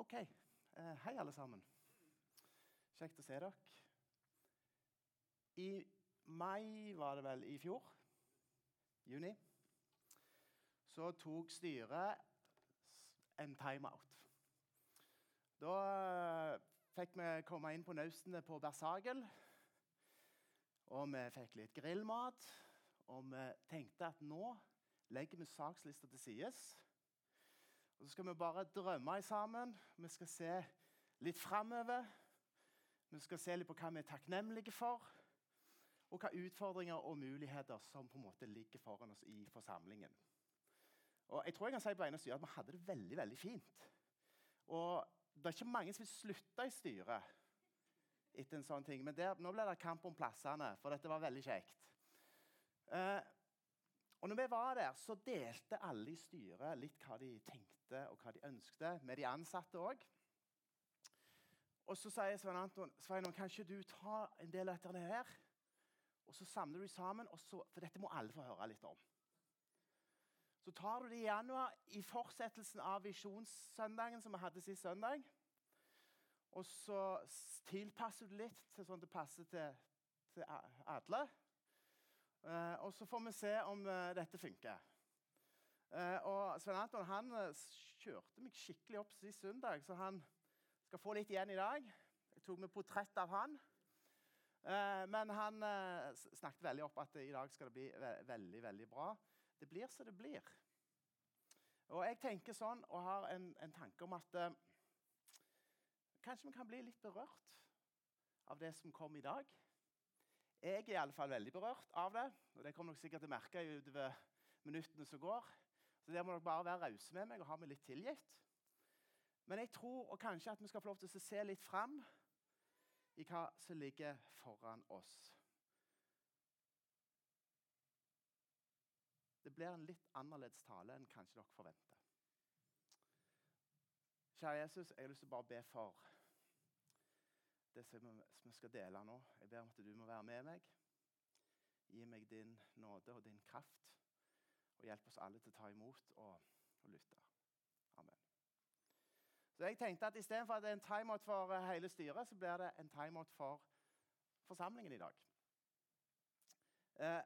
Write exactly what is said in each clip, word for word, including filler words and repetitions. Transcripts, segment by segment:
Ok, eh, hei alle sammen. Kjekt å se dere. I mai var det vel i fjor, juni, så tok styret en time-out. Da eh, fikk vi komme inn på naustene på Bersagel, og vi fikk litt grillmat, og vi tenkte at nå legger vi sakslista til sides. Og så skal vi bare drømme sammen. Vi skal se litt fremover. Vi skal se litt på hva vi er takknemlige for, og hva utfordringer og muligheter som på en måte ligger foran oss i forsamlingen. Og jeg tror jeg kan si på vegne av styret at vi hadde det veldig, veldig fint. Og det er ikke mange som vil slutte i styret etter en sånn ting, men der, nå ble det kamp om plassene, for dette var veldig kjekt. Eh, Og når vi var der, så delte alle i styret litt hva de tenkte og hva de ønskte, med de ansatte også. Og så sier Svein Anton, Svein, kan ikke du ta en del av dette her? Og så samler du sammen, og så, for dette må alle få høre litt om. Så tar du det i januar i fortsettelsen av visjonssøndagen som vi hadde sist søndag. Og så tilpasser du litt til sånn det passer til, til alle. Uh, og så får vi se om uh, dette funker. Uh, og Svein Anton han uh, kjørte meg skikkelig opp sist søndag, så han skal få litt igjen i dag. Jeg tok med portrett av han. Uh, men han uh, snakket veldig opp at uh, i dag skal det bli ve veldig, veldig bra. Det blir så det blir. Og jeg tenker sånn, og har en, en tanke om at uh, kanskje vi kan bli litt berørt av det som kom i dag. Jeg er i alle fall veldig berørt av det, og det kommer dere sikkert til å merke utover minuttene som går. Så der må dere bare være rause med meg og ha meg litt tilgitt. Men jeg tror og kanskje at vi skal få lov til å se litt frem i hva som ligger foran oss. Det blir en litt annerledes tale enn kanskje dere forventer. Kjære Jesus, jeg har lyst til å bare be for det som vi skal dele nå. Jeg ber om at du må være med meg. Gi meg din nåde og din kraft. Og hjelp oss alle til å ta imot og, og lytte. Amen. Så jeg tenkte at i stedet for at det er en time-out for hele styret, så blir det en time-out for forsamlingen i dag. Eh,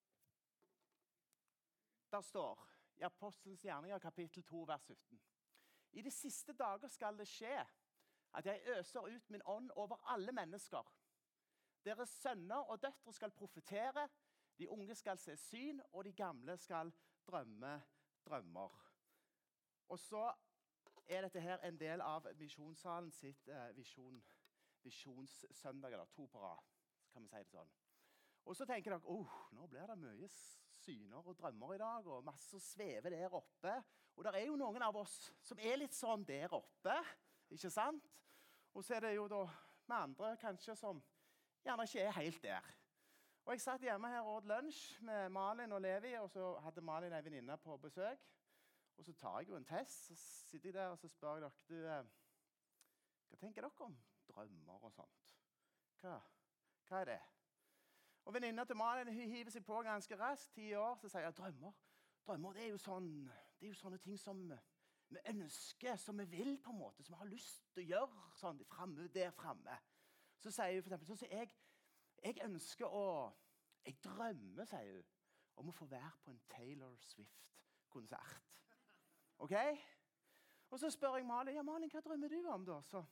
der står i Apostelens gjerninger kapittel to, vers sytten. I de siste dager skal det skje at jeg øser ut min ånd over alle mennesker. Deres sønner og døtre skal profetere, de unge skal se syn, og de gamle skal drømme drømmer. Og så er dette her en del av misjonssalen sitt eh, visjon, visjonssøndag, eller to på rad, kan vi si det sånn. Og så tenker dere, oh, nå blir det mye syner og drømmer i dag, og masse svever der oppe. Og det er jo noen av oss som er litt sånn der oppe, ikke sant? Og så er det jo da med andre kanskje som gjerne ikke er helt der. Og jeg satt hjemme her og åt lunsj med Malin og Levi, og så hadde Malin en venninne på besøk. Og så tar jeg jo en test, så sitter jeg der og så spør jeg dere, du, hva tenker dere om drømmer og sånt? Hva, hva er det? Og venninna til Malin hun hiver seg på ganske raskt, ti år, så sier jeg, drømmer, drømmer det er jo, sånn, det er jo sånne ting som vi ønsker, som vi vil på en måte, som vi har lyst til å gjøre sånn, fremme, der fremme. Så sier hun for eksempel, så sier jeg, jeg ønsker å, jeg drømmer, sier hun, om å få være på en Taylor Swift-konsert. Ok? Og så spør jeg Malin, ja Malin, hva drømmer du om da? Så,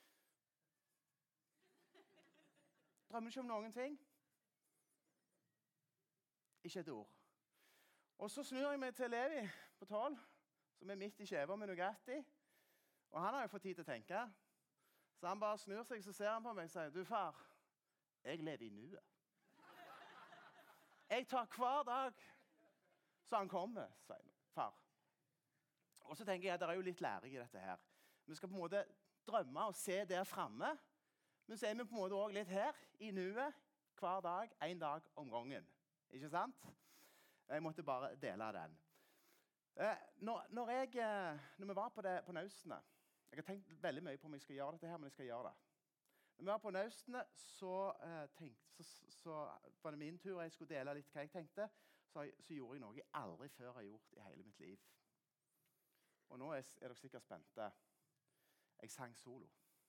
drømmer du ikke om noen ting? Ikke et ord. Og så snur jeg meg til Levi på tolv, som er midt i skjever med Nugatti. Og han har jo fått tid til å tenke. Så han bare snur seg, så ser han på meg og sier, du far, jeg lever i nuet. Jeg tar hver dag så han kommer, sier far. Og så tenker jeg at det er jo litt læring i dette her. Vi skal på en måte drømme og se der fremme, men så er vi på en måte også litt her i nuet, hver dag, en dag om gangen. Ikke sant? Jeg måtte bare dele den. Eh, når, når, jeg, når vi var på, det, på naustene, jeg har tenkt veldig mye på om jeg skal gjøre dette her, men jeg skal gjøre det. Når vi var på naustene, så, eh, tenkte, så, så var det min tur, jeg skulle dele litt hva jeg tenkte, så, så gjorde jeg noe jeg aldri før har gjort i hele mitt liv. Og nå er, er dere sikkert spente. jeg sang solo.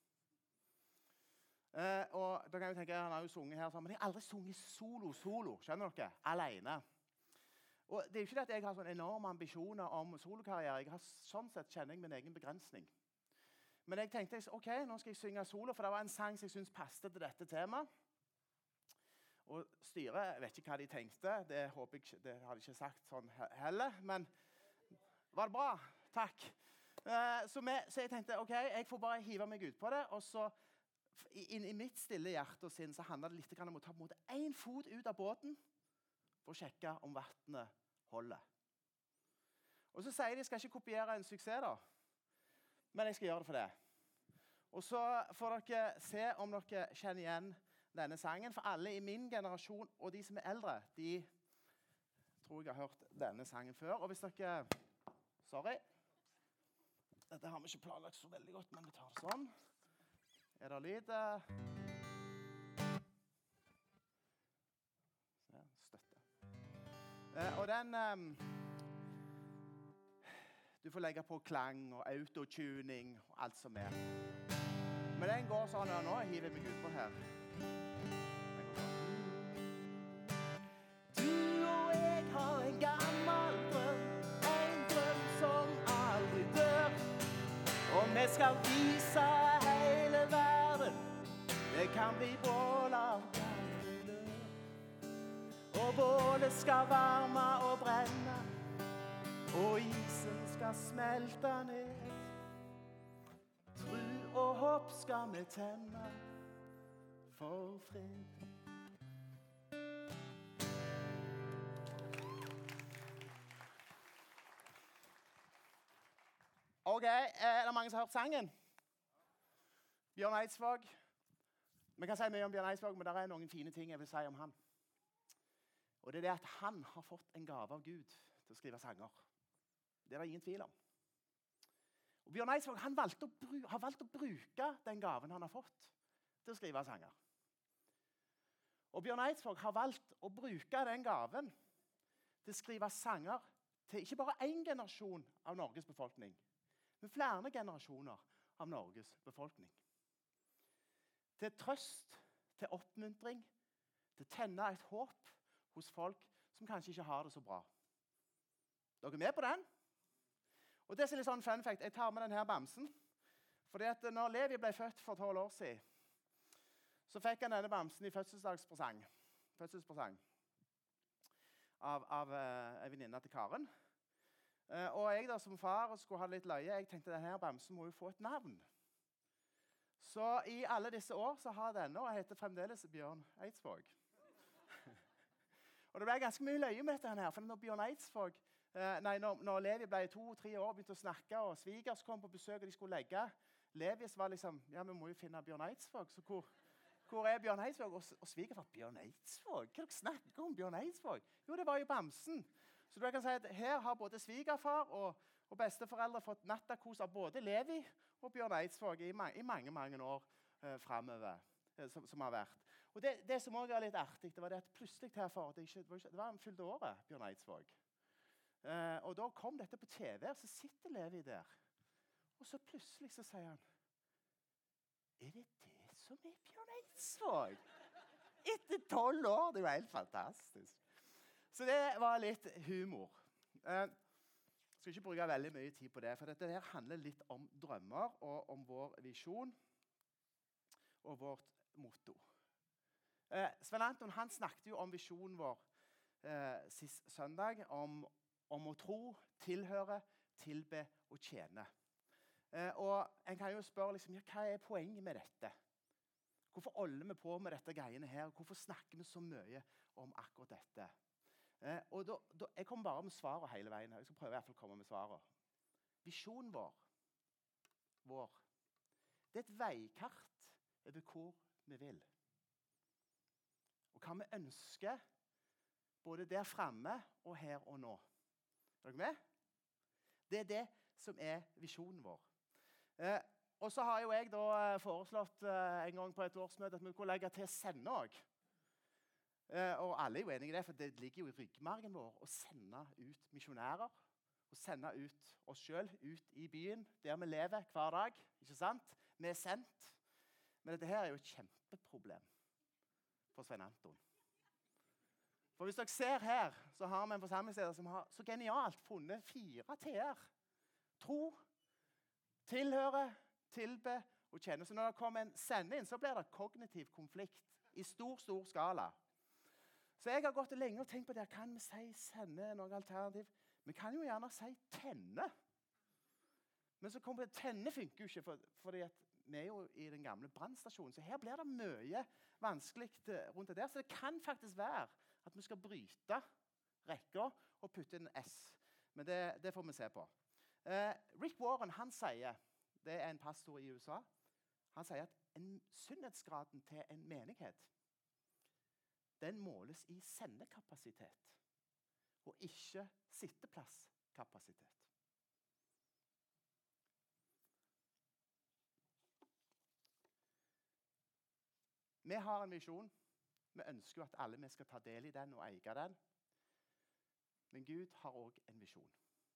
Eh, og da kan jeg tenke, han har jo sunget her, men jeg har aldri sunget solo, solo, skjønner dere? Alene. Og det er jo ikke det at jeg har sånne enorme ambisjoner om solokarriere. Jeg har sånn sett kjenner jeg min egen begrensning. Men jeg tenkte, ok, nå skal jeg synge solo, for det var en sang som jeg synes passet til dette temaet. Og styret, jeg vet ikke hva de tenkte, det håper jeg, det hadde jeg ikke sagt sånn heller, men var det bra? Takk. Uh, så, med, så jeg tenkte, ok, jeg får bare hive meg ut på det, og så inn i mitt stille hjerte og sinn så handler det litt om å ta på en måte en fot ut av båten for å sjekke om vattnet holder. Og så sier de, jeg skal ikke kopiere en suksess da, men jeg skal gjøre det for det. Og så får dere se om dere kjenner igjen denne sangen, for alle i min generasjon og de som er eldre, de tror jeg har hørt denne sangen før. Og hvis dere, sorry, dette har vi ikke planlagt så veldig godt, men vi tar det sånn. Er det lyd? Se, støtte. Eh, og den um, du får legge på klang og autotuning og alt som er. Men den går sånn her nå. Jeg hiver meg ut på her. Du og jeg har en gammel drøm, en drøm som aldri dør. Og vi skal vise hele verden, det kan bli bål av gamle løv. Og bålet skal varme og brenne, og isen skal smelte ned. Tro og håp skal vi tenne for fred. Ok, er det mange som har hørt sangen? Bjørn Eidsvåg. Vi kan si mye om Bjørn Eidsvåg, men det er noen fine ting jeg vil si om han. Og det er det at han har fått en gave av Gud til å skrive sanger. Det er det ingen tvil om. Og Bjørn Eidsvåg han valgte å har valgt å bruke den gaven han har fått til å skrive sanger. Og Bjørn Eidsvåg har valgt å bruke den gaven til å skrive sanger til ikke bare en generasjon av Norges befolkning, men flere generasjoner av Norges befolkning. Til trøst, til oppmuntring, til å tenne et håp hos folk som kanskje ikke har det så bra. Dere er med på den? Og det er litt sånn fun fact. Jeg tar med denne bamsen. Fordi at når Levi ble født for tolv år siden, så fikk han denne bamsen i fødselsdagspresang. Fødselspresang. Av, av uh, en venninne til Karen. Uh, og jeg da som far skulle ha litt løye, jeg tenkte denne bamsen må jo få et navn. Så i alle disse år så har denne, og heter fremdeles Bjørn Eidsvåg. Og det ble ganske mye løye med dette her, for når Bjørn Eidsvåg, uh, nei, når, når Levi ble to-tre år, begynte å snakke, og svigers kom på besøk, og de skulle legge, Levis var liksom, ja, vi må jo finne Bjørn Eidsvåg, så hvor, hvor er Bjørn Eidsvåg? Og, og sviger var Bjørn Eidsvåg? Hva er det snakker om Bjørn Eidsvåg? Jo, det var jo bamsen. Så du kan si at her har både svigerfar og, og besteforeldre fått nattakos av både Levi og Bjørn Eidsvåg i, ma i mange, mange år eh, fremover, eh, som, som har vært. Og det, det som også er litt artig, det var det at plutselig herfor, det, ikke, det, var ikke, det var en fylte året, Bjørn Eidsvåg. Eh, og da kom dette på T V, så sitter Levi der. Og så plutselig så sier han, er det det som er Bjørn Eidsvåg? Etter tolv år, det var helt fantastisk. Så det var litt humor. Jeg skal ikke bruke veldig mye tid på det, for dette her handler litt om drømmer og om vår visjon og vårt motto. Eh, Sven Anton han snakket jo om visjonen vår eh, sist søndag, om, om å tro, tilhøre, tilbe og tjene. Eh, og en kan jo spørre, liksom, ja, hva er poenget med dette? Hvorfor holder vi på med dette greiene her? Hvorfor snakker vi så mye om akkurat dette? Eh, og da, da, jeg kommer bare med svaret hele veien. Jeg skal prøve i hvert fall å komme med svaret. Visjonen vår, vår, det er et veikart over hvor vi vil. Og hva vi ønsker, både der fremme og her og nå. Er dere med? Det er det som er visjonen vår. Eh, og så har jo jeg da foreslått eh, en gang på et årsmøte at vi kunne legge til sende også. Uh, og alle er jo enige i det, for det ligger jo i ryggmargen vår å sende ut misjonærer å sende ut oss selv ut i byen, der vi lever hver dag. Ikke sant? Vi er sendt. Men dette her er jo et kjempeproblem for Svein Anton. For hvis dere ser her, så har vi en forsamlingsleder som har så genialt funnet fire T-er. Tro, tilhøre, tilbe og kjenne. Så når det kommer en sende inn, så blir det kognitiv konflikt i stor, stor skala. Så jeg har gått lenge og tenkt på det. Kan vi si sende noe alternativ? Vi kan jo gjerne si tenne. Men så kommer det, tenne funker jo ikke, for, fordi at vi er jo i den gamle brannstasjonen. Så her blir det mye vanskelig rundt det der. Så det kan faktisk være at vi skal bryte rekka og putte inn en S. Men det, det får vi se på. Eh, Rick Warren, han sier, det er en pastor i U S A, han sier at en sunnhetsgraden til en menighet, den måles i sendekapasitet, og ikke sitteplasskapasitet. Vi har en visjon. Vi ønsker jo at alle vi skal ta del i den og eie den. Men Gud har også en visjon.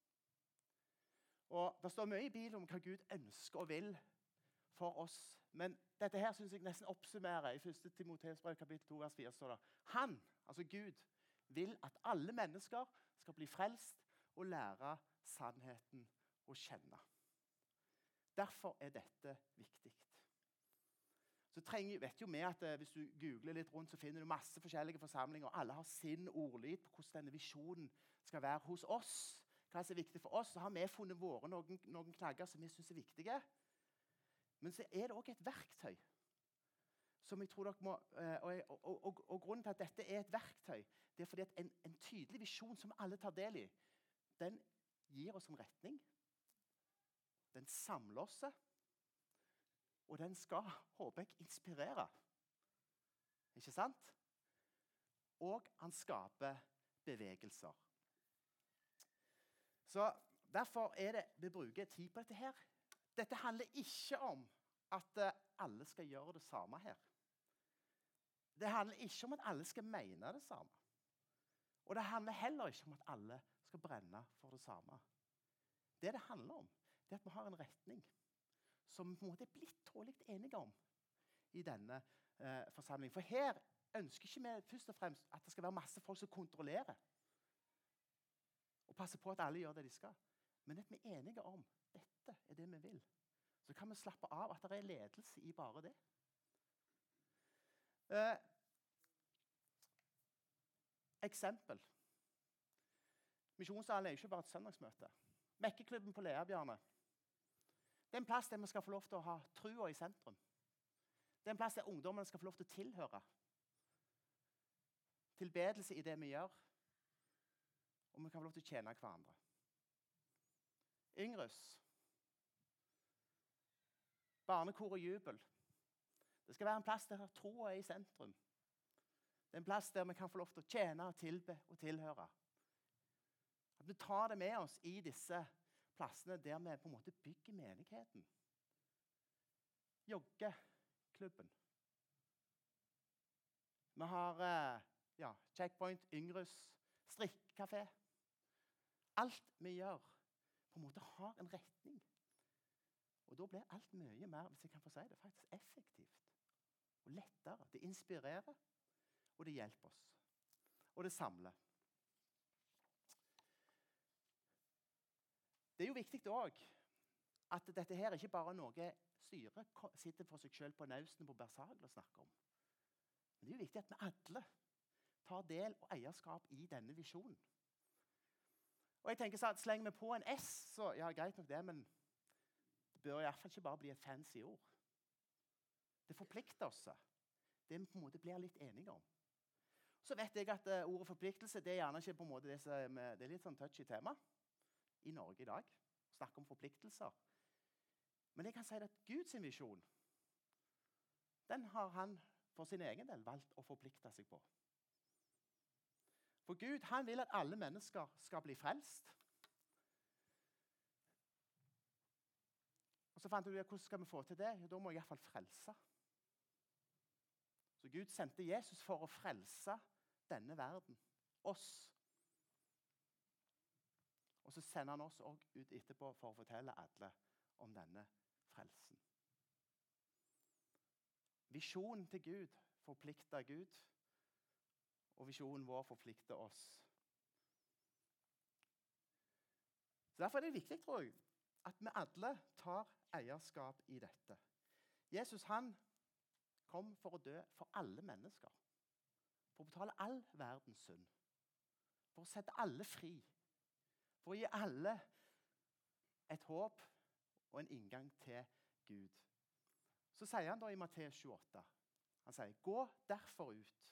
Og det står mye i Bibelen om hva Gud ønsker og vil for oss. Men dette her synes jeg nesten oppsummerer. I første Timoteus brev kapittel to, vers fire står det. Han, altså Gud, vil at alle mennesker skal bli frelst og lære sannheten å kjenne. Derfor er dette viktig. Så trenger, vet jo vi at eh, hvis du googler litt rundt, så finner du masse forskjellige forsamlinger, og alle har sin ordlyd på hvordan denne visjonen skal være hos oss. Hva som er viktig for oss, så har vi funnet våre noen, noen knagger som vi synes er viktige. Men så er det også et verktøy som jeg tror dere må, og, og, og, og grunnen til at dette er et verktøy, det er fordi at en, en tydelig visjon som alle tar del i, den gir oss en retning, den samler oss, og den skal, håper jeg, inspirere. Ikke sant? Og han skaper bevegelser. Så derfor er det vi bruker tid på dette her. Dette handler ikke om at alle skal gjøre det samme her. Det handler ikke om at alle skal mene det samme. Og det handler heller ikke om at alle skal brenne for det samme. Det det handler om, det er at vi har en retning som på en måte er blitt tålig enige om i denne eh, forsamlingen. For her ønsker ikke vi først og fremst at det skal være masse folk som kontrollerer og passer på at alle gjør det de skal. Men at vi er enige om dette er det vi vil. Så kan vi slappe av at det er ledelse i bare det. Eh, eksempel. Misjonssalen er jo ikke bare et søndagsmøte. Mekkeklubben på Leabjørne. Det er en plass der vi skal få lov til å ha trua i sentrum. Det er en plass der ungdommene skal få lov til å tilhøre. Tilbedelse i det vi gjør. Og vi kan få lov til å tjene hverandre. Yngres. Barnekor og jubel. Det skal være en plass der troa er i sentrum. Det er en plass der vi kan få lov til å tjene og tilbe og tilhøre. At vi tar det med oss i disse plassene der vi på en måte bygger menigheten. Joggeklubben. Vi har ja, Checkpoint, Yngres, strikkekafé. Alt vi gjør på en måte har en retning. Og da blir alt mye mer, hvis jeg kan få si det, faktisk effektivt. Og lettere. Det inspirerer, og det hjelper oss. Og det samler. Det er jo viktig også at dette her ikke bare er noe styret sitter for seg selv på nausten på Bersagel og snakker om. Men det er jo viktig at vi alle tar del og eierskap i denne visjonen. Og jeg tenker så at slenger vi på en S, så ja, greit nok det, men det bør i hvert fall ikke bare bli et fancy ord. Det forplikter oss. Det vi på en måte blir litt enige om. Så vet jeg at uh, ordet forpliktelse, det er gjerne ikke på en måte det, som, det er litt sånn touchy tema i Norge i dag. Snakke om forpliktelser. Men jeg kan si at Guds visjon, den har han for sin egen del valgt å forplikte seg på. For Gud, han vil at alle mennesker skal bli frelst. Og så fant du ut, hvordan skal vi få til det? Jo, da må jeg i hvert fall frelse. Så Gud sendte Jesus for å frelse denne verden, oss. Og Og så sender han oss også ut etterpå for å fortelle alle om denne frelsen. Visjonen til Gud forplikter Gud, og visjonen vår forplikter oss. Så derfor er det viktig, tror jeg, at vi alle tar eierskap i dette. Jesus han kom for å dø for alle mennesker. For å betale all verdens synd. For å sette alle fri. For å gi alle et håp og en inngang til Gud. Så sier han da i Matteus tjueåtte, han sier, gå derfor ut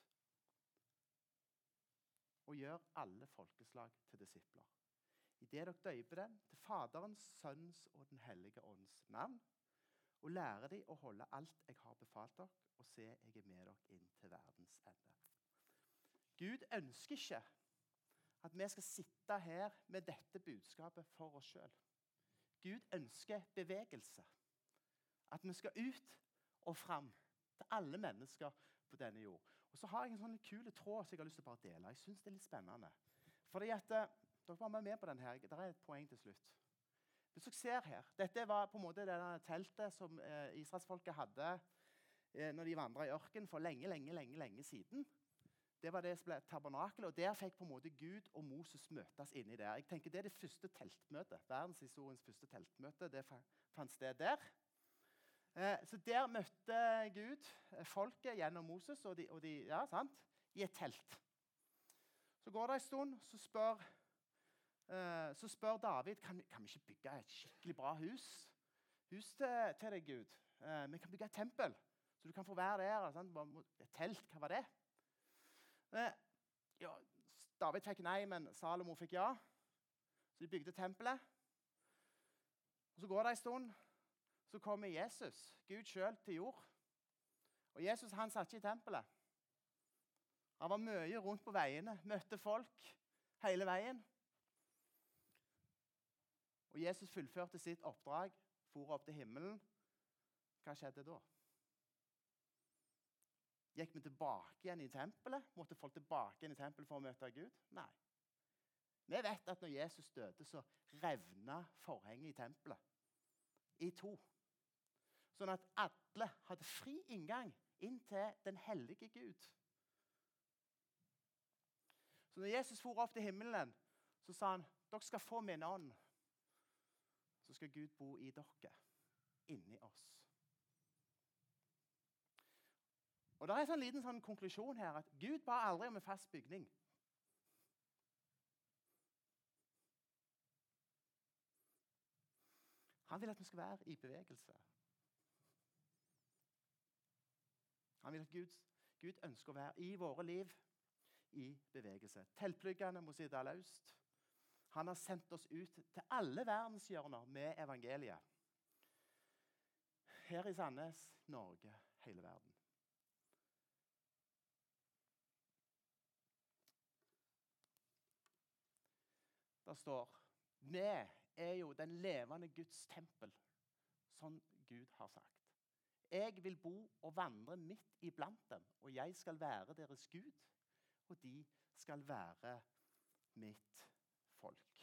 og gjør alle folkeslag til disipler. I det dere døyper dem til Faderens, Sønnens og den hellige ånds navn, og lærer de å holde alt jeg har befalt dere, og se jeg er med dere inn til verdens ende. Gud ønsker ikke at vi skal sitte her med dette budskapet for oss selv. Gud ønsker bevegelse. At vi skal ut og fram til alle mennesker på denne jord. Og så har jeg en sånn kul tråd som jeg har lyst til å bare dele. Jeg synes det er litt spennende. Fordi at, uh, dere var med på den her. Det er et poeng til slutt. Hvis dere ser her, dette var på en måte denne teltet som uh, Israelsfolket hadde uh, når de vandret i ørken for lenge, lenge, lenge, lenge siden. Det var det som ble tabernakel, og der fikk på en måte Gud og Moses møtes inni der. Jeg tenker det er det første teltmøtet, verdenshistoriens første teltmøte. Det fant sted der. Eh, så der møtte Gud folket gjennom Moses og de, og de, ja, sant? I et telt. Så går det en stund, så spør, eh, så spør David, kan, kan vi ikke bygge et skikkelig bra hus? Hus til, til deg, Gud. Eh, vi kan bygge et tempel, så du kan få være der. Sant? Et telt, hva var det? Eh, ja, David fikk nei, men Salomo fikk ja. Så de bygde tempelet. Og så går det en stund, så kommer Jesus, Gud selv, til jord. Og Jesus han satt ikke i tempelet. Han var mye rundt på veiene, møtte folk hele veien. Og Jesus fullførte sitt oppdrag, for opp til himmelen. Hva skjedde da? Gikk vi tilbake igjen i tempelet? Måtte folk tilbake igjen i tempelet for å møte Gud? Nei. Vi vet at når Jesus døde, så revnet forhenget i tempelet i to. Sånn at alle hadde fri inngang inn til den hellige Gud. Så når Jesus for opp til himmelen, så sa han, dere skal få min ånd. Så skal Gud bo i dere, inni oss. Og det er en sånn liten sånn konklusjon her, at Gud ba aldri om en fast bygning. Han vil at vi skal være i bevegelse. Han vil at Gud, Gud ønsker å være i våre liv i bevegelse. Teltpluggene må sitte løst. Han har sendt oss ut til alle verdenshjørner med evangeliet. Her i Sandnes, Norge, hele verden. Det står, vi er jo den levende Guds tempel, som Gud har sagt. Jeg vil bo og vandre midt iblant dem, og jeg skal være deres Gud, og de skal være mitt folk.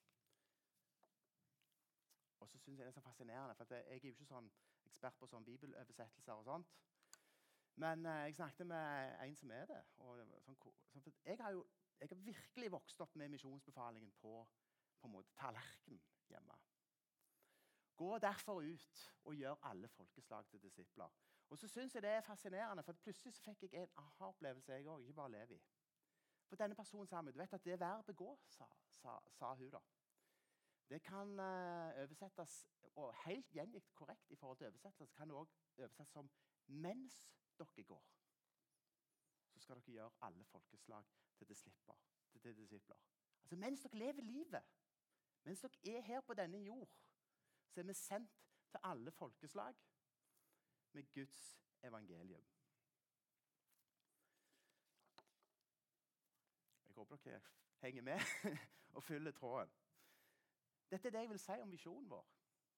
Og så synes jeg det er så fascinerende, for jeg er jo ikke sånn ekspert på sånn bibeløversettelser og sånt. Men eh, jeg snakket med en som er det. Og, sånn, sånn, jeg, har jo, jeg har virkelig vokst opp med misjonsbefalingen på, på en måte tallerken hjemme. Gå derfor ut og gjør alle folkeslag til disipler. Og så synes jeg det er fascinerende, for plutselig så fikk jeg en aha-opplevelse jeg også, ikke bare Levi. For denne personen sa meg, du vet at det er verbet gå, sa, sa, sa hun da. Det kan uh, oversettes, og helt gjengitt korrekt i forhold til oversettelse, kan det også oversettes som mens dere går. Så skal dere gjøre alle folkeslag til disipler. Til, til disipler. Altså mens dere lever livet, mens dere er her på denne jord, så er vi sendt til alle folkeslag med Guds evangelium. Jeg håper dere henger med og fyller tråden. Dette er det jeg vil si om visjonen vår.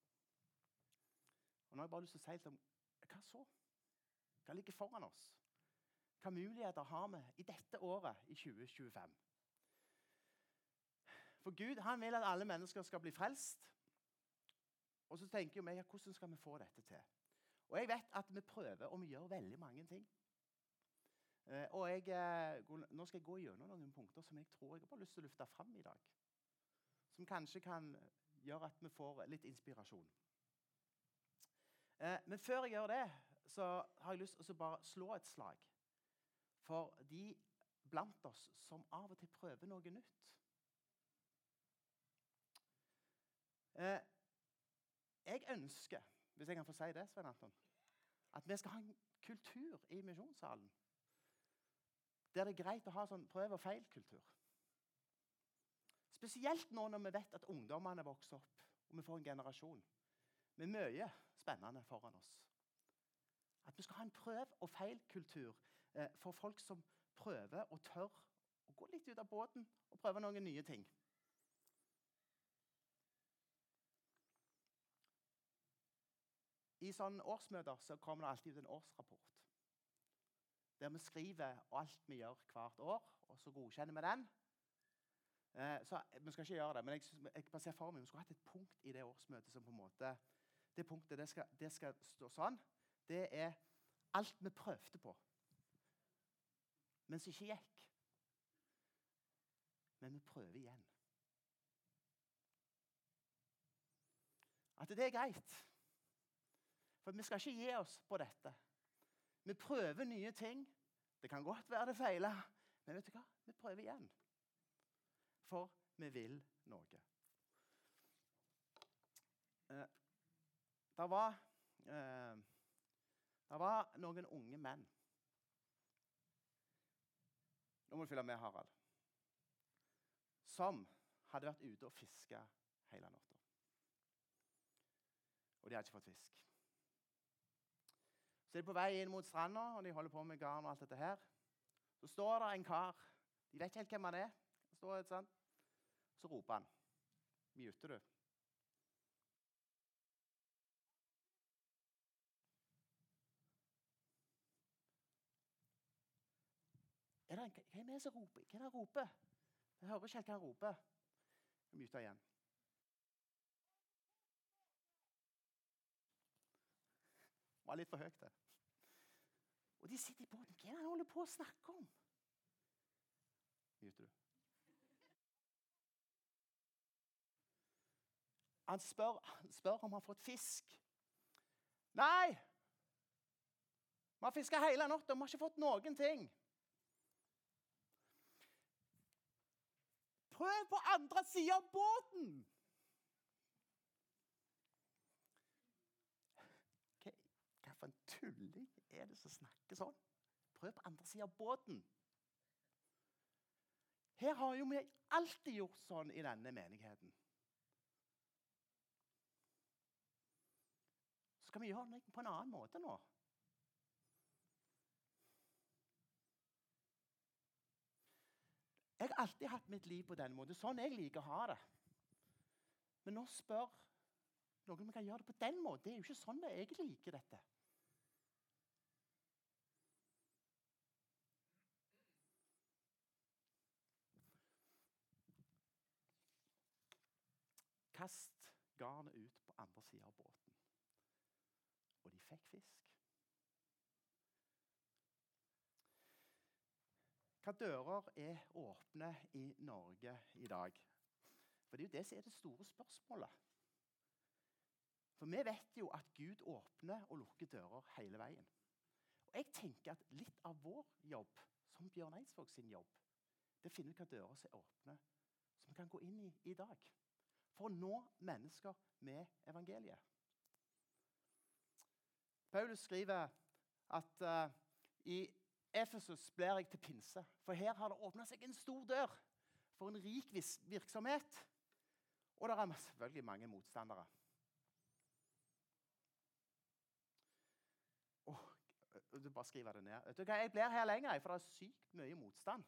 Og nå har jeg bare lyst til å si litt om hva så? Hva ligger foran oss? Hva muligheter har vi i dette året, i tjue tjuefem? For Gud han vil at alle mennesker skal bli frelst. Og så tenker jeg, ja, hvordan skal vi få dette til? Og jeg vet at vi prøver, og vi gjør veldig mange ting. Eh, og jeg, eh, nå skal jeg gå gjennom noen punkter som jeg tror jeg har bare lyst til å løfte frem i dag. Som kanskje kan gjøre at vi får litt inspirasjon. Eh, men før jeg gjør det, så har jeg lyst til å bare slå et slag for de blant oss som av og til prøver noe nytt. Eh, jeg ønsker, hvis jeg kan få si det, Svein Anton, at vi skal ha en kultur i misjonssalen der det er greit å ha sånn prøv- og feil-kultur. Spesielt nå når vi vet at ungdommene vokser opp, og vi får en generasjon med mye spennende foran oss. At vi skal ha en prøv- og feil-kultur eh, for folk som prøver og tør å gå litt ut av båten og prøve noen nye ting. I sånne årsmøter så kommer det alltid ut en årsrapport, der vi skriver alt vi gjør hvert år, og så godkjenner vi den. Eh, så vi skal ikke gjøre det, men jeg, synes, jeg bare ser for meg, vi skulle hatt et punkt i det årsmøtet som på en måte, det punktet, det skal, det skal stå sånn, det er alt vi prøvde på, men som ikke gikk. Men vi prøver igjen. At det er greit. For vi skal ikke gi oss på dette. Vi prøver nye ting. Det kan godt være det feiler, men vet du hva? Vi prøver igjen. For vi vil noe. Eh, det var, eh, det var noen unge menn. Nå må du følge med, Harald. Som hadde vært ute og fisket hele natta. Og de hadde ikke fått fisk. Så er de på vei inn mot stranda, og de holder på med garn og alt dette her. Så står det en kar. De vet ikke helt hvem han er. Det står et sånt. Så roper han. Muter du? Er det en, hvem er det som roper? Hva er det han roper? Jeg hører ikke helt hva han roper. Jeg muter igjen. Det var litt for høyt, det. Og de sitter i båten. Hva er det han holder på å snakke om? Muter du? Han spør, han spør om han har fått fisk. Nei! Vi har fisket hele natten, vi har ikke fått noen ting. Prøv på andre siden av båten! Hva, hva for en tulling er det som snakker sånn? Prøv på andre siden av båten. Her har jo vi alltid gjort sånn i denne menigheten. Så skal vi gjøre det på en annen måte nå. Jeg har alltid hatt mitt liv på denne måten. Sånn jeg liker å ha det. Men nå spør noen om vi kan gjøre det på den måten. Det er jo ikke sånn jeg liker dette. Kast garnet ut på andre siden av båten. Og de fikk fisk. Hva dører er åpne i Norge i dag? For det er jo det som er det store spørsmålet. For vi vet jo at Gud åpner og lukker dører hele veien. Og jeg tenker at litt av vår jobb, som Bjørn Eidsvåg sin jobb, det er å finne ut hva dører som er åpne, som vi kan gå inn i i dag. For å nå mennesker med evangeliet. Paulus skriver at uh, i Efesus blir jeg til pinse, for her har det åpnet seg en stor dør for en rik virksomhet, og det er selvfølgelig mange motstandere. Åh, du bare skriver det ned. Vet du hva, jeg blir her lenger, for det er sykt mye motstand.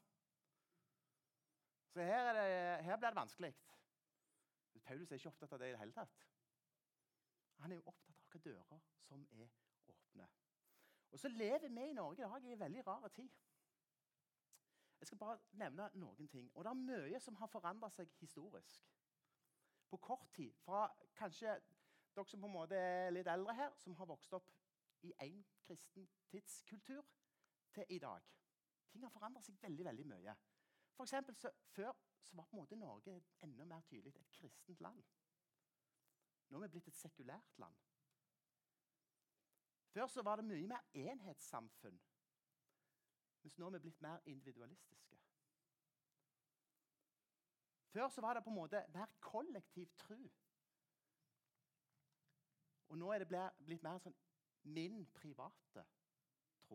Så her, er det, her blir det vanskelig. Paulus er ikke opptatt av det i det hele tatt. Han er jo opptatt av hvilke dører som er åpne. Og så lever vi i Norge i dag i en veldig rar tid. Jeg skal bare nevne noen ting. Og det er mye som har forandret seg historisk. På kort tid, fra kanskje dere som på en måte er litt eldre her, som har vokst opp i en kristen tidskultur, til i dag. Ting har forandret seg veldig, veldig mye. For eksempel, så, før så var på en måte Norge enda mer tydelig et kristent land. Nå er vi blitt et sekulært land. Før så var det mye mer enhetssamfunn, mens nå er vi blitt mer individualistiske. Før så var det på en måte mer kollektiv tro. Og nå er det blitt mer sånn min private tro.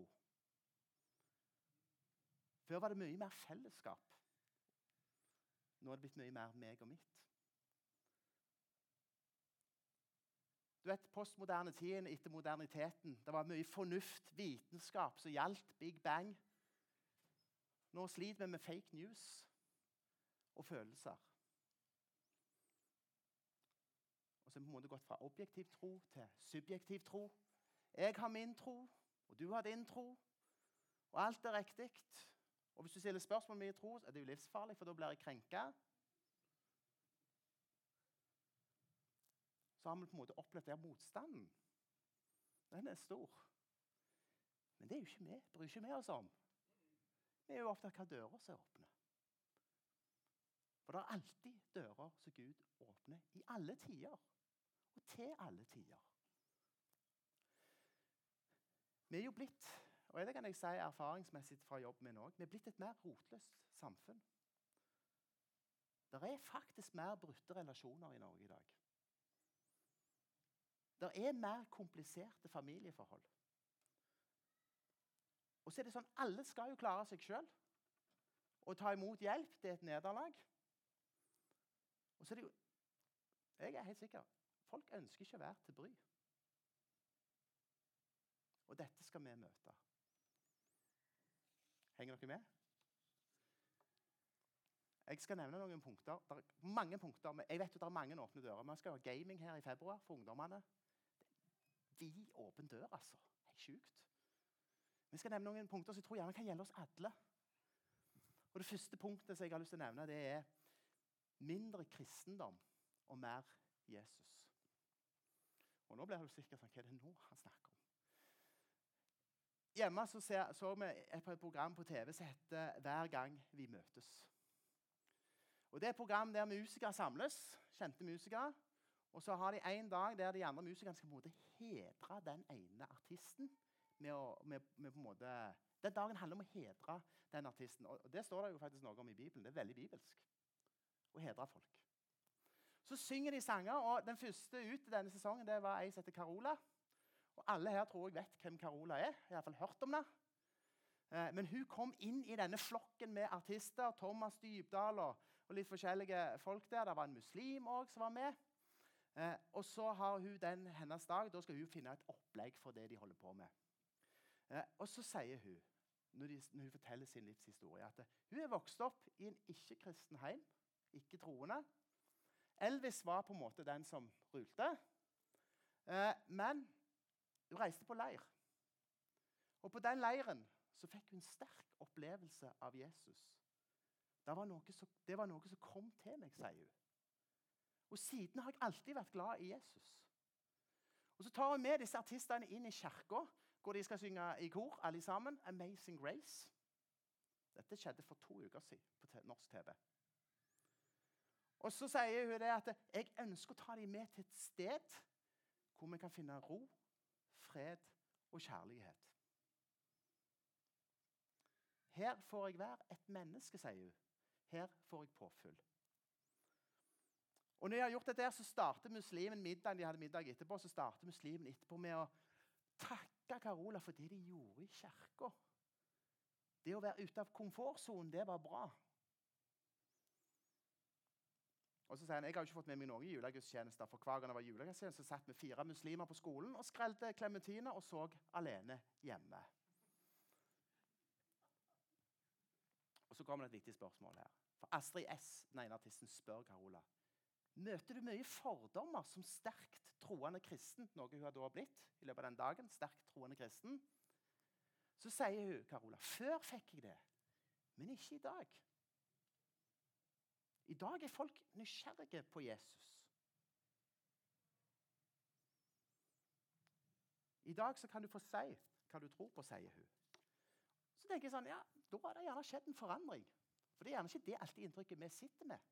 Før var det mye mer fellesskap. Nå er det blitt mye mer meg og mitt. Du vet, postmoderne tiden etter moderniteten, det var mye fornuft, vitenskap som gjaldt Big Bang. Nå sliter vi med fake news og følelser. Og så har vi på en måte gått fra objektiv tro til subjektiv tro. Jeg har min tro, og du har din tro, og alt er riktig. Og hvis du stiller spørsmål om min tro, er det jo livsfarlig, for da blir jeg krenket. Så har vi på en måte opplevd der motstanden. Den er stor. Men det er jo ikke vi, bryr ikke vi oss om. Vi er jo opptatt av hva dører som er åpne. For det er alltid dører som Gud åpner i alle tider, og til alle tider. Vi er jo blitt, og det kan jeg si erfaringsmessig fra jobben min også, vi er blitt et mer rotløst samfunn. Det er faktisk mer brutte relasjoner i Norge i dag. Det er mer kompliserte familieforhold. Og så er det sånn, alle skal jo klare seg selv, og ta imot hjelp, det er et nederlag. Og så er det jo, jeg er helt sikker, folk ønsker ikke å være til bry. Og dette skal vi møte. Henger dere med? Jeg skal nevne noen punkter. Det er mange punkter, men jeg vet jo det er mange åpne dører. Man skal ha gaming her i februar for ungdommene. Det er vid åpen dør, altså. Helt sykt. Vi skal nevne noen punkter som jeg tror gjerne kan gjelde oss alle. Og det første punktet som jeg har lyst til å nevne, det er mindre kristendom og mer Jesus. Og nå blir du sikkert sånn, hva er det nå han snakker om? Hjemme så, ser, så vi et, et program på T V som heter «Hver gang vi møtes». Og det er et program der musikere samles, kjente musikere, og så har de en dag der de andre musikerne skal på en måte hedre den ene artisten med å, med, med på en måte, den dagen handler om å hedre den artisten, og det står det jo faktisk noe om i Bibelen, det er veldig bibelsk, å hedre folk. Så synger de sanger, og den første ut i denne sesongen, det var en som heter Carola, og alle her tror jeg vet hvem Carola er, jeg har i hvert fall hørt om det. Eh, men hun kom inn i denne flokken med artister, Thomas Dybdahl og, og litt forskjellige folk der, det var en muslim også som var med. Eh, og så har hun den hennes dag, da skal hun finne et opplegg for det de holder på med. Eh, og så sier hun, når, de, når hun forteller sin livshistorie, at hun er vokst opp i en ikke-kristen heim, ikke troende. Elvis var på en måte den som rulte, eh, men hun reiste på leir. Og på den leiren så fikk hun en sterk opplevelse av Jesus. Det var noe som, det var noe som kom til meg, sier hun. Og siden har jeg alltid vært glad i Jesus. Og så tar hun med disse artistene inn i kirka, hvor de skal synge i kor, alle sammen, Amazing Grace. Dette skjedde for to uker siden på norsk T V. Og så sier hun det at jeg ønsker å ta dem med til et sted hvor vi kan finne ro, fred og kjærlighet. Her får jeg være et menneske, sier hun. Her får jeg påfyll. Og når jeg har gjort dette, så starter muslimen middagen, de hadde middag etterpå, så starter muslimen etterpå med å takke Carola for det de gjorde i kirka. Det å være ute av komfortzonen, det var bra. Og så sier han, jeg har jo ikke fått med meg noen julegudstjenester, for hver gang det var julegudstjeneste, så satt vi fire muslimer på skolen og skrelte klementiner og så alene hjemme. Og så kommer det et viktig spørsmål her. For Astrid S, den ene artisten, spør Carola, møter du mye fordommer som sterkt troende kristen, noe hun har da blitt i løpet av den dagen, sterkt troende kristen? Så sier hun, Carola, før fikk jeg det, Men ikke i dag. I dag er folk nysgjerrige på Jesus. I dag så kan du få si hva du tror på, sier hun. Så tenker jeg sånn, ja, da har det gjerne skjedd en forandring. For det er gjerne ikke det alltid inntrykket vi sitter med.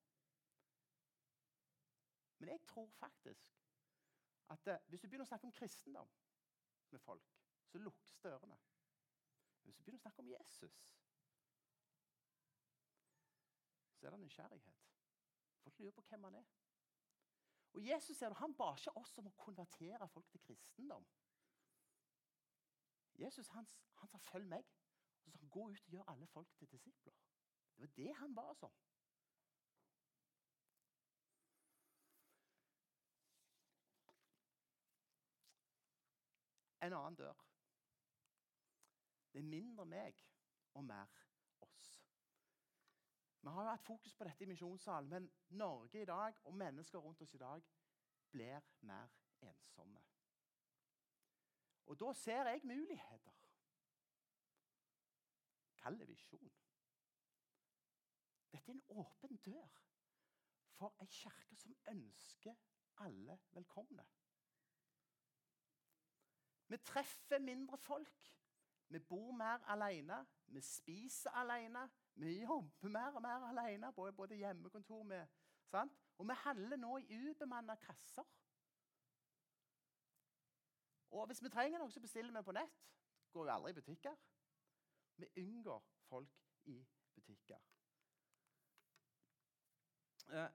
Men jeg tror faktisk at eh, hvis du begynner å snakke om kristendom med folk, så lukkes dørene. Hvis du begynner å snakke om Jesus, så er det nysgjerrighet. Folk lurer på hvem han er. Og Jesus ser du, han ba ikke oss om å konvertere folk til kristendom. Jesus han, han sa, følg meg, og så sa han, gå ut og gjør alle folk til disipler. Det var det han ba oss om. En annen dør. Det er mindre meg og mer oss. Vi har jo hatt fokus på dette i misjonssalen, men Norge i dag og mennesker rundt oss i dag blir mer ensomme. Og da ser jeg muligheter. Kall det visjon. Dette er en åpen dør for en kirke som ønsker alle velkomne. Vi treffer mindre folk. Vi bor mer alene. Vi spiser alene. Vi jobber mer og mer alene, både, både hjemmekontor med, sant? Og vi handler nå i ubemannede kasser. Og hvis vi trenger noe, så bestiller vi på nett. Går jo aldri i butikker. Vi unngår folk i butikker. Eh,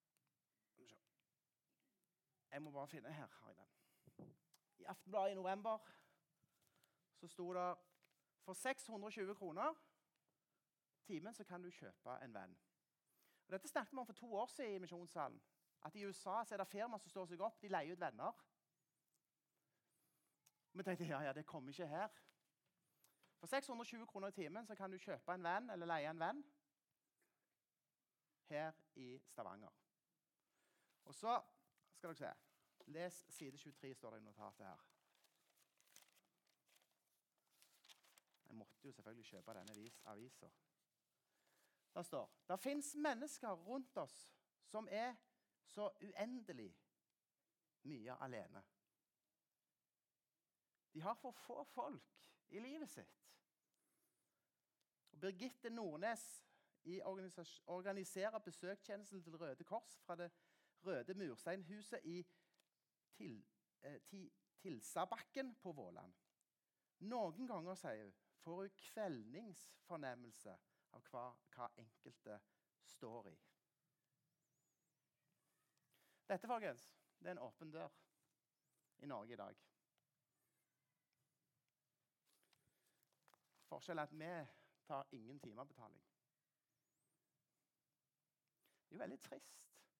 jeg må bare finne her, har jeg den. I Aftenbladet i november så sto det for seks hundre og tjue kroner timen så kan du kjøpe en venn. Og dette snakket vi om for to år siden i misjonssalen. At i U S A så er det firma som står seg opp, de leier ut venner. Vi tenkte, ja, ja, det kommer ikke her. For seks hundre og tjue kroner i timen så kan du kjøpe en venn, eller leie en venn, her i Stavanger. Og så skal dere se. Les side tjuetre, står det i notatet her. Jeg måtte jo selvfølgelig kjøpe denne avisen. Der står, det finnes mennesker rundt oss som er så uendelig mye alene. De har for få folk i livet sitt. Og Birgitte Nordnes i organiserer besøkstjenesten til Røde Kors fra det røde mursteinhuset i til, eh, til, Tilsabakken på Våland. Noen ganger, sier hun, får hun kveldningsfornemmelse av hva, hva enkelte står i. Dette, folkens, det er en åpen dør i Norge i dag. Forskjellen er at vi tar ingen timebetaling. Det er jo veldig trist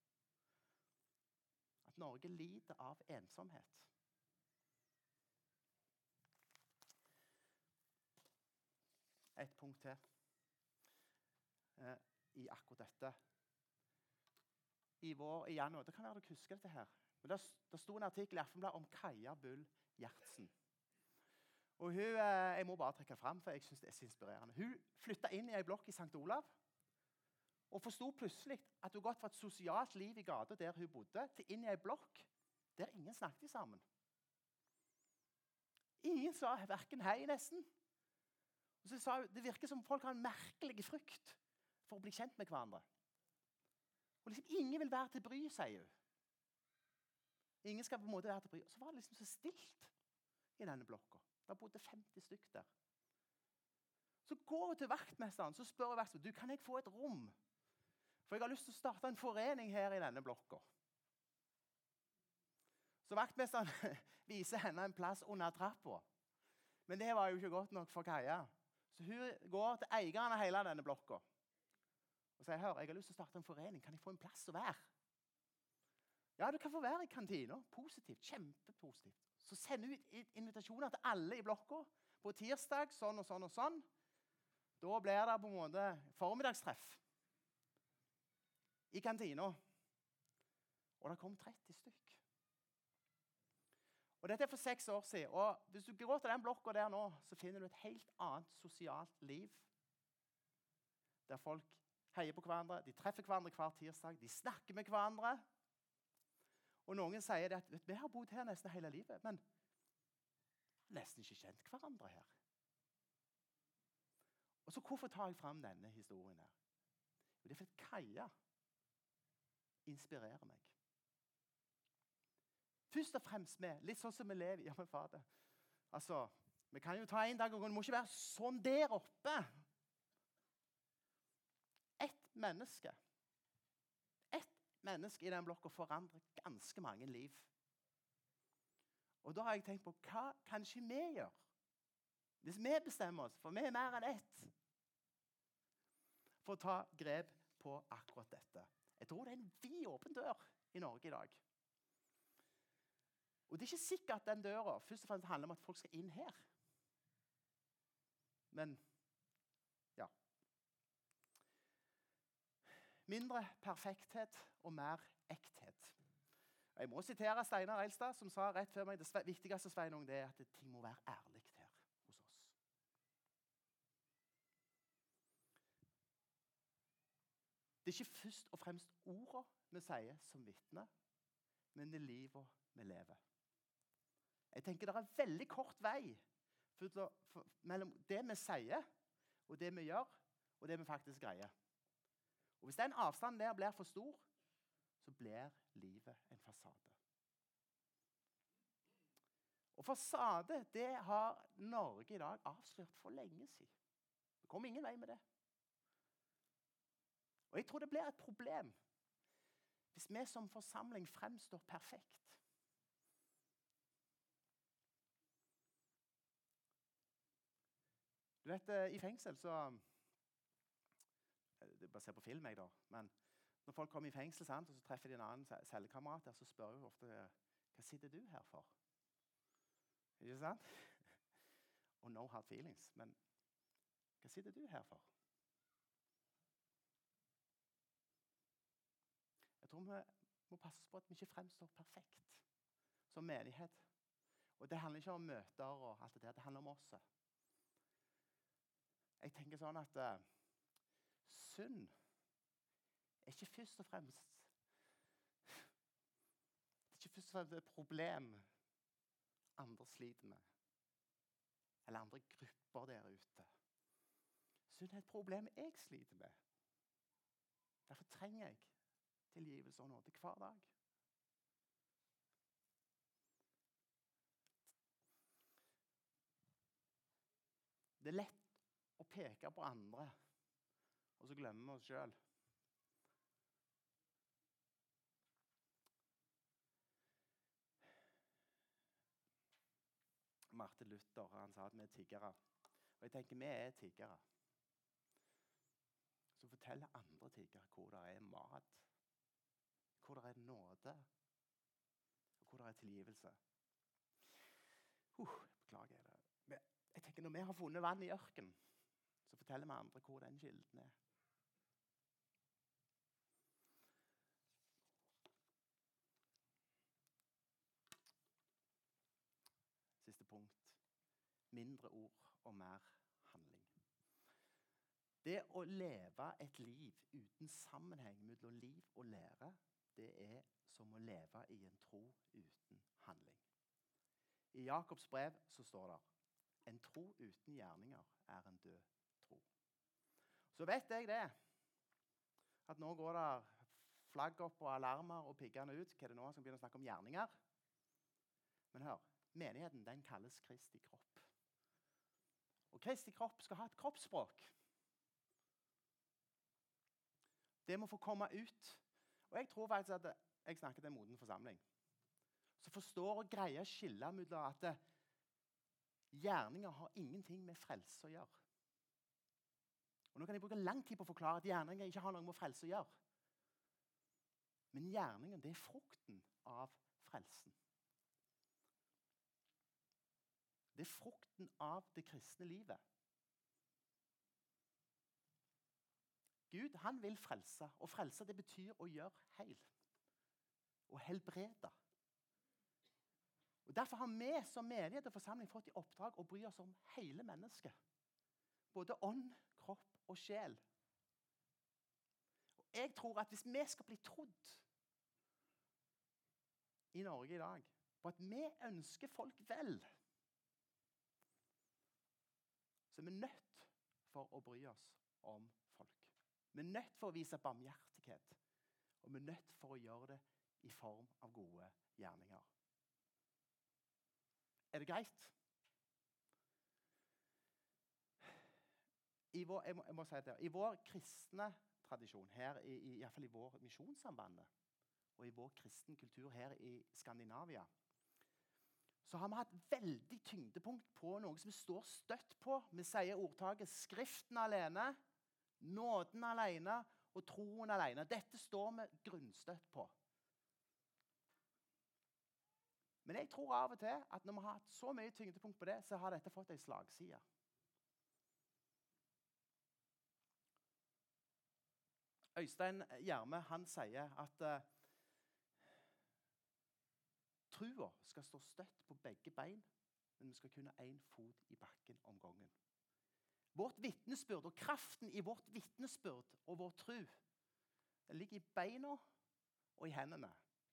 at Norge lider av ensomhet. Et punkt til eh, i akkurat dette. I vår, i januar, det kan være dere husker dette her, men det, det stod en artikkel i Aftenbladet om Kaja Bull Gjertsen. Og hun, eh, jeg må bare trekke frem, for jeg synes det er så inspirerende. Hun flyttet inn i en blokk i Sankt Olav, og forstod plutselig at hun gått fra et sosialt liv i gata der hun bodde, til inn i en blokk der ingen snakket sammen. Ingen sa hverken hei nesten. Og så sa hun, det virker som folk har en merkelig frykt for å bli kjent med hverandre. Og liksom, ingen vil være til bry, sier hun. Ingen skal på en måte være til bry. Og så var det liksom så stilt i denne blokka. Der bodde femti stykker der. Så går hun til vaktmesteren, så spør hun vaktmesteren, du, kan jeg få et rom? For jeg har lyst til å starte en forening her i denne blokka. Så vaktmesteren viser henne en plass under trappa. Men det var jo ikke godt nok for Kaja. Så hun går til eieren av hele denne blokka. Og sier, hør, jeg har lyst til å starte en forening. Kan jeg få en plass å være? Ja, du kan få være i kantina. Positivt, kjempepositivt. Så sender hun invitasjoner til alle i blokka. På tirsdag, sånn og sånn og sånn. Da blir det på en måte formiddagstreff. I kantina. Og det kom tretti stykk. Og dette er for seks år siden. Og hvis du går til den blokka der nå, så finner du et helt annet sosialt liv. der folk heier på hverandre, de treffer hverandre hver tirsdag, de snakker med hverandre. Og noen sier det at vi har bodd her nesten hele livet, men nesten ikke kjent hverandre her. Og så hvorfor tar jeg frem denne historien her? Jo, det er fordi Kaja inspirerer meg. Først og fremst med, litt sånn som vi lever, ja, men fader. Altså, vi kan jo ta en dag, og det må ikke være sånn der oppe. Ett menneske, ett menneske i den blokka forandrer ganske mange liv. Og da har jeg tenkt på, hva kan ikke vi gjøre? Hvis vi bestemmer oss, for vi er mer enn ett, for å ta grep på akkurat dette. Jeg tror det er en vid åpen dør i Norge i dag. Og det er ikke sikkert at den døra først og fremst handler om at folk skal inn her. Men, ja. Mindre perfekthet og mer ekthet. Jeg må sitere Steinar Eilstad, som sa rett før meg, det viktigste, Sveinung, det er at ting må være ærlig her hos oss. Det er ikke først og fremst ordene vi sier som vitne, men det er livet vi lever. Jeg tenker det er veldig kort vei for, for, mellom det vi sier, og det vi gjør, og det vi faktisk greier. Og hvis den avstanden der blir for stor, så blir livet en fasade. Og fasade, det har Norge i dag avslørt for lenge siden. Det kommer ingen vei med det. Og jeg tror det blir et problem hvis vi som forsamling fremstår perfekt. Du vet, i fengsel så, det er bare å se på film jeg da, men når folk kommer i fengsel, sant, og så treffer de en annen cellekamerat der, så spør jeg ofte, hva sitter du her for? Ikke sant? Og no hard feelings, men hva sitter du her for? Jeg tror vi må passe på at vi ikke fremstår perfekt som menighet. Og det handler ikke om møter og alt det der, det handler om oss. Jeg tenker sånn at uh, synd er ikke først og fremst det er ikke først og fremst et problem andre sliter med, eller andre grupper der ute. Synd er et problem jeg sliter med. Derfor trenger jeg tilgivelse og nåde hver dag. Det er lett å peke på andre, og så glemmer vi oss selv. Martin Luther, han sa at vi er tiggere. Og jeg tenker, vi er tiggere. Så forteller andre tiggere hvor det er mat, hvor det er nåde, og hvor det er tilgivelse. Uh, beklager jeg det. Men jeg tenker, når vi har funnet vann i ørken, så forteller vi andre hvor den kilden er. Siste punkt. Mindre ord og mer handling. Det å leve et liv uten sammenheng mellom liv og lære, det er som å leve i en tro uten handling. I Jakobs brev så står det, en tro uten gjerninger er en død tro. Så vet jeg det, at nå går det flagg opp og alarmer og piggene ut. Hva er det nå som begynner å snakke om gjerninger? Men hør, menigheten den kalles Kristi kropp. Og Kristi kropp skal ha et kroppsspråk. Det må få komme ut. Og jeg tror faktisk at jeg snakker til en moden forsamling. Så forstår og greier å skille mellom at gjerninger har ingenting med frelse å gjøre. Og nå kan jeg bruke lang tid på å forklare at gjerninger ikke har noe med frelse å gjøre. Men gjerningen, det er frukten av frelsen. Det er frukten av det kristne livet. Gud, han vil frelse, og frelse det betyr å gjøre heil. Og helbrede. Og derfor har vi som menighet og forsamling fått i oppdrag å bry oss om hele mennesket. Både ånd, kropp og sjel. jeg tror at hvis vi skal bli trodd i Norge i dag, på at vi ønsker folk vel, så er vi nødt for å bry oss om folk. Vi er nødt for å vise barmhjertighet, og vi er nødt for å gjøre det i form av gode gjerninger. Er det greit? I vår, jeg må, jeg må si det, i vår kristne tradisjon, her i, i, i hvert fall i vår misjonssambandet, og i vår kristen kultur her i Skandinavia, så har vi hatt veldig tyngdepunkt på noe som vi står støtt på. Vi sier ordtaket «Skriften alene», «Nåden alene» og «Troen alene». Dette står vi grunnstøtt på. Men jeg tror av og til at når vi har hatt så mye tyngdepunkt på det, så har dette fått en slagside. Øystein Gjerme, han sier at uh, trua skal stå støtt på begge bein, men vi skal kunne ha en fot i bakken om gangen. Vårt vittnesbyrd og kraften i vårt vittnesbyrd og vår tro, den ligger i beina og i hendene.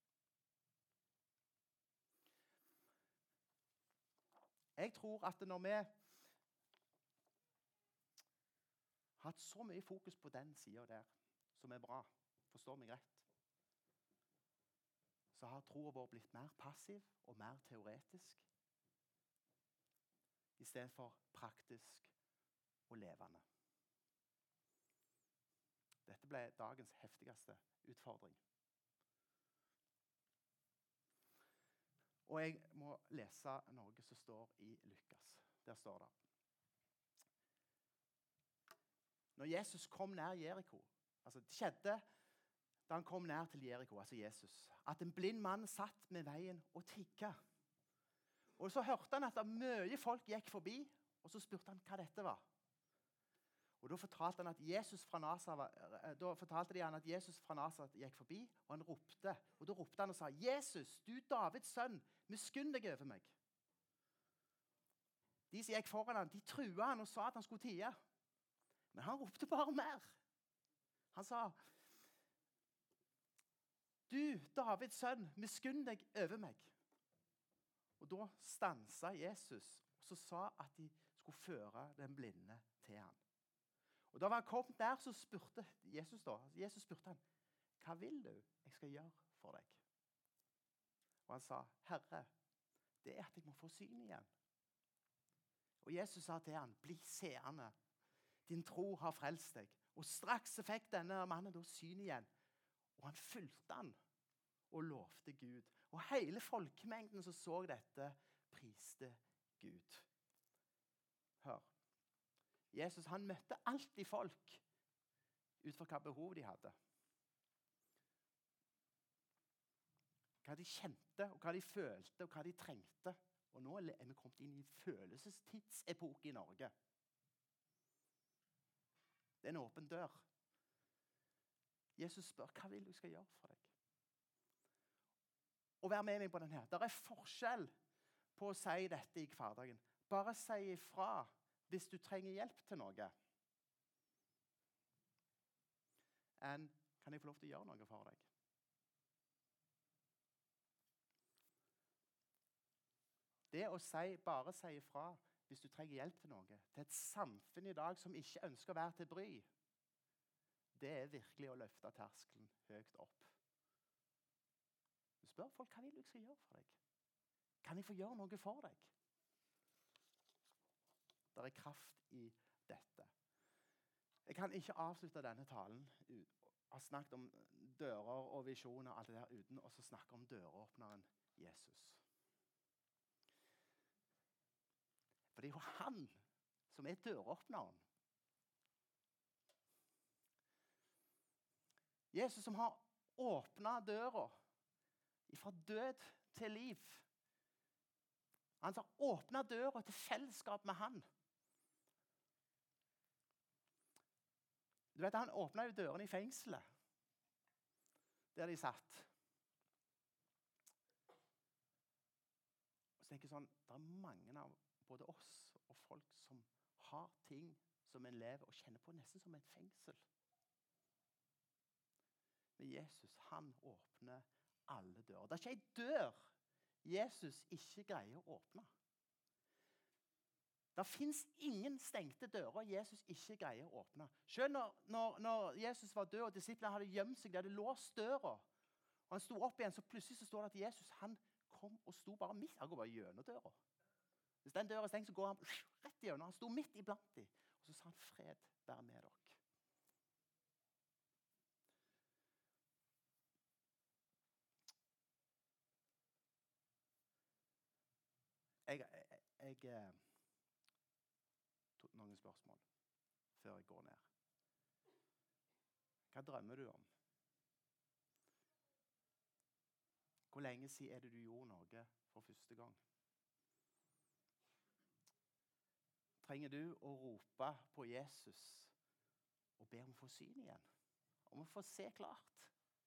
Jeg tror at når vi har hatt så mye fokus på den siden der, som er bra, forstår meg rett, så har troen vår blitt mer passiv og mer teoretisk, i stedet for praktisk og levende. Dette ble dagens heftigste utfordring. Og jeg må lese noe som står i Lukas. Der står det: Når Jesus kom nær Jericho, altså det skjedde da han kom nær til Jericho, altså Jesus, at en blind mann satt med veien og tigget. Og så hørte han at mye folk gikk forbi, og så spurte han hva dette var. Og da fortalte, han at Jesus fra Nasaret, da fortalte de han at Jesus fra Nasaret gikk forbi, og han ropte. Og da ropte han og sa: Jesus, du Davids sønn, miskunn deg over meg. De som gikk foran han, de truet han og sa at han skulle tie. Men han ropte bare mer. Han sa: Du Davids sønn, miskunn deg over meg. Og da stanset Jesus, og så sa at de skulle føre den blinde til han. Og da han kom der, så spurte Jesus da, Jesus spurte han: Hva vil du jeg skal gjøre for deg? Og han sa: Herre, det er at jeg må få syn igjen. Og Jesus sa til han: Bli seende, din tro har frelst deg. Og straks fikk denne mannen da syn igjen, og han fulgte han og lovte Gud. Og hele folkemengden som så dette, priste Gud. Hør. Jesus, han møtte alltid folk ut fra hva behov de hadde. Hva de kjente, og hva de følte, og hva de trengte. Og nå er vi kommet inn i en følelsestidsepoke i Norge. Det er en åpen dør. Jesus spør: Hva vil du skal gjøre for deg? Og vær med meg på denne. Det er forskjell på å si dette i hverdagen. Bare si ifra hvis du trenger hjelp til noe. En, kan jeg få lov til å gjøre noe for deg? Det å si, bare si ifra hvis du trenger hjelp til noe, til et samfunn i dag som ikke ønsker å være til bry, det er virkelig å løfte terskelen høyt opp. Du spør folk: Hva vil du jeg skal gjøre for deg? Kan jeg få gjøre noe for deg? Det er kraft i dette. Jeg kan ikke avslutte denne talen og ha snakket om dører og visjoner og alt det der, uten å snakke om døråpneren Jesus. For det er jo han som er døråpneren. Jesus som har åpnet døra fra død til liv. Han har åpnet døra til fellesskap med han. Du vet, han åpnet jo dørene i fengselet, der de satt. Og så tenker jeg sånn, det er mange av både oss og folk som har ting som en lever og kjenner på nesten som et fengsel. Men Jesus, han åpner alle dører. Det er ikke en dør Jesus ikke greier å åpne. Det finnes ingen stengte dører Jesus ikke greier å åpne. Selv når, når, når Jesus var død og disiplene hadde gjemt seg, de hadde låst døra, og han sto opp igjen, så plutselig så står det at Jesus han kom og sto bare midt. Han går bare gjennom døra. Hvis den døra er stengt, så går han rett igjennom. Han sto midt iblant dem. Og så sa han, fred være med dere. Jeg, jeg, jeg tok noen spørsmål før jeg går ned. Hva drømmer du om? Hvor lenge siden er det du gjorde noe for første gang? Trenger du å rope på Jesus og be om å få syn igjen? Om å få se klart?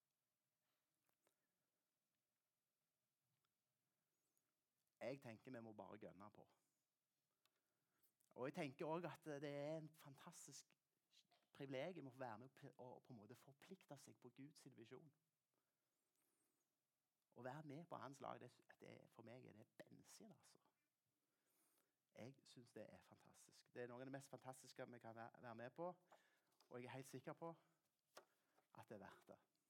Jeg tenker vi må bare gønne på. Og jeg tenker også at det er en fantastisk privilegium å få være med og på en måte forplikte seg på Guds visjon. Å være med på hans lag, det, det, for meg er det bensin, altså. Jeg synes det er fantastisk. Det er noe av det mest fantastiske vi kan være med på, og jeg er helt sikker på at det er verdt det.